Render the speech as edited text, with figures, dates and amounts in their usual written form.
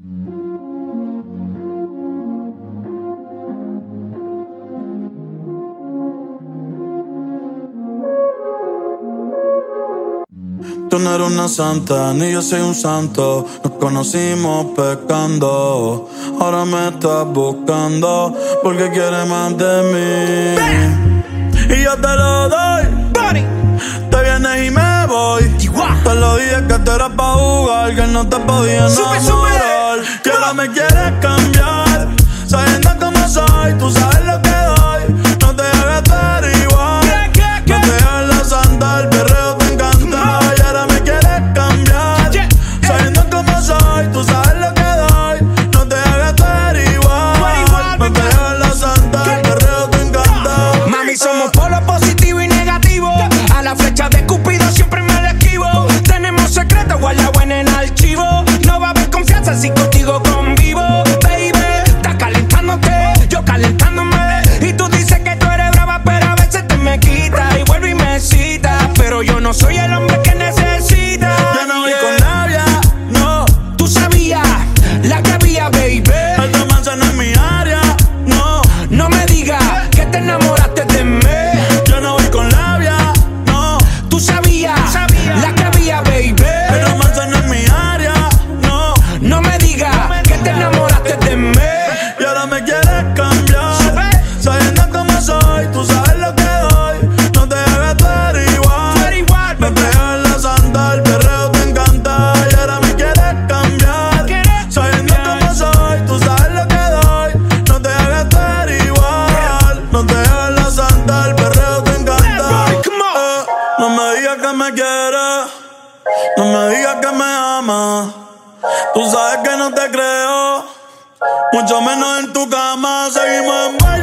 Tú no eres una santa, ni yo soy un santo. Nos conocimos pecando. Ahora me estás buscando porque quieres más de mí. Y yo te lo doy. Te vienes y me voy. Te lo dije que tú eras pa' jugar, que no te podía enamorar. Que ahora me quieres cambiar, sabiendo cómo soy. Tú sabes lo que doy. No te hagas estar igual. No te hagas la santa, el perreo te encanta. Y ahora me quieres cambiar, sabiendo cómo soy. Tú sabes lo que doy. No te hagas estar igual. No te hagas la santa, el perreo te encanta. Mami, somos polo positivo y negativo. A la flecha de Cupido siempre me la esquivo. Tenemos secretos guardados en el archivo. No va a haber confianza si contigo convivo. Baby, estás calentándote, yo calentándome. Y tú dices que tú eres brava, pero a veces te me quitas y vuelve y me cita. Pero yo no soy el hombre que necesita. Yo no voy con labia, no. Tú sabías la que había, baby. Esta manzana es mi área, no. No me digas que te enamoraste de mí. Yo no voy con labia, no. Tú sabías la que había, baby. Esta manzana es mi área, no. No me digas que te enamoraste de mí. Y ahora me quieres cambiar, sabiendo cómo soy. Tú sabes lo que doy. No te hagas estar igual. No te hagas la santa, el perreo te encanta. Y ahora me quieres cambiar, sabiendo cómo soy. Tú sabes lo que doy. No te hagas estar igual. No te hagas la santa, el perreo te encanta. No me digas que me quieres, no me digas que me amas. Tú sabes que no te creo, mucho menos en tu cama. Seguimos en